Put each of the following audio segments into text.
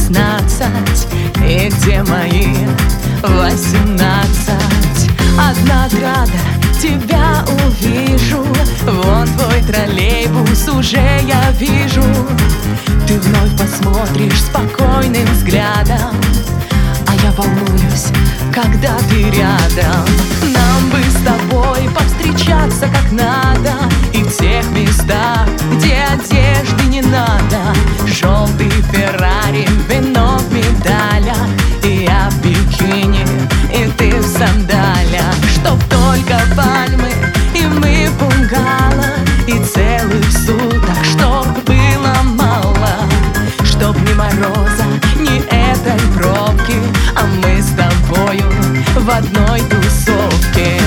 16? И где мои 18? Одна отрада, тебя увижу. Вон твой троллейбус уже я вижу. Ты вновь посмотришь спокойным взглядом, а я волнуюсь, когда ты рядом. Нам бы с тобой повстречаться как надо, и в тех местах, где одежды не надо. Желтый Феррари, вино в медалях, и я в бикини, и ты в сандалях. Чтоб только пальмы, и мы в бунгало, и целых суток, чтоб было мало. Чтоб ни мороза, ни этой пробки, а мы с тобою в одной тусовке.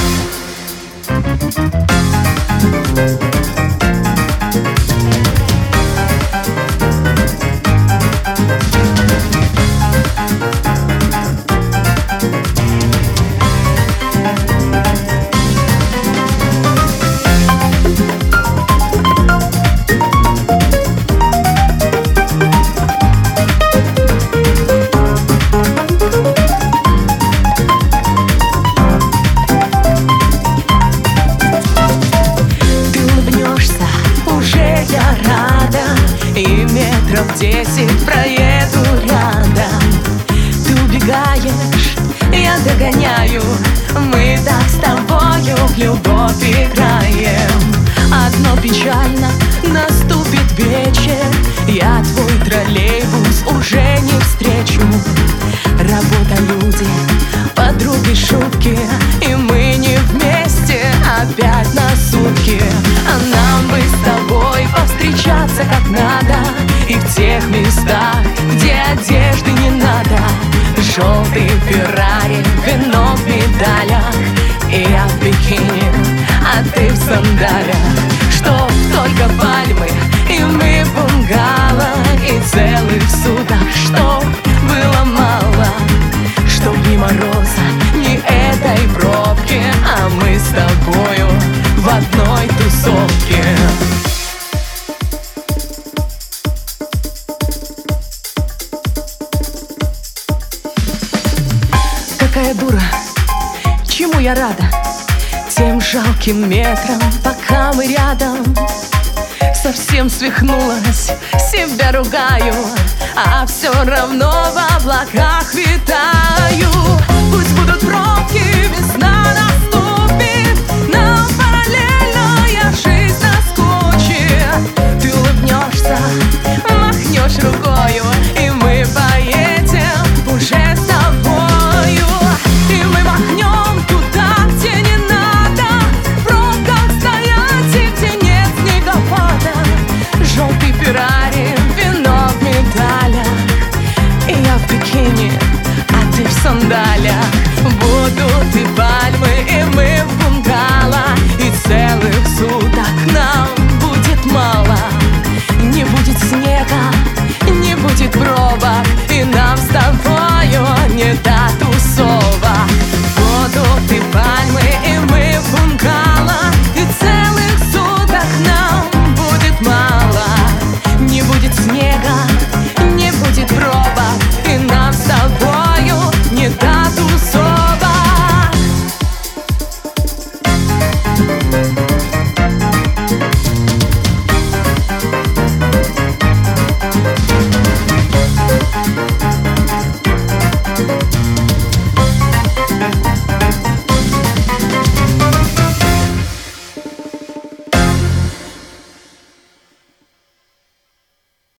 И метров 10 проеду рядом. Ты убегаешь, я догоняю. Мы так с тобою в любовь играем. Одно печально, наступит вечер, я твой троллейбус уже не встречу. Работа, люди, подруги, шутки, и мы не вместе опять на сутки. А нам бы с тобой повстречаться как надо, и в тех местах, где одежды не надо. Желтый Феррари, вино в медалях, и я в бикини, а ты в сандалях. Чтоб только пальмы, и мы в бунгало, и целых суток, чтоб было мало. Чтоб ни мороза, ни этой пробки, а мы с тобою в одной тусовке. Какая дура, чему я рада? Тем жалким метрам, пока мы рядом. Совсем свихнулась, себя ругаю, а все равно в облаках витаю. Пусть будут пробки, весна наступит, нам параллельная жизнь наскучит. Ты улыбнешься, махнешь рукою, и мы поедем уже с тобою. И мы махнем туда, где не надо, в пробках стоять, и где нет снегопада. Желтый Феррари, вино в медалях, и я в бикини, а ты в сандалях. Будут и пальмы, и мы в бунгало, и целых суток нам будет мало. Не будет снега, не будет пробок,